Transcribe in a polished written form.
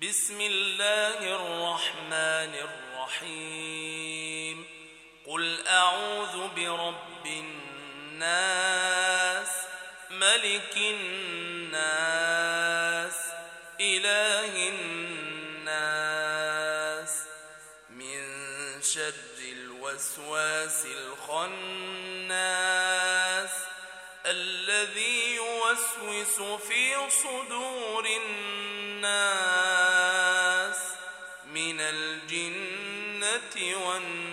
بسم الله الرحمن الرحيم قل أعوذ برب الناس ملك الناس إله الناس من شر الوسواس الخناس الذي يوسوس في صدور الناس من الجنة والناس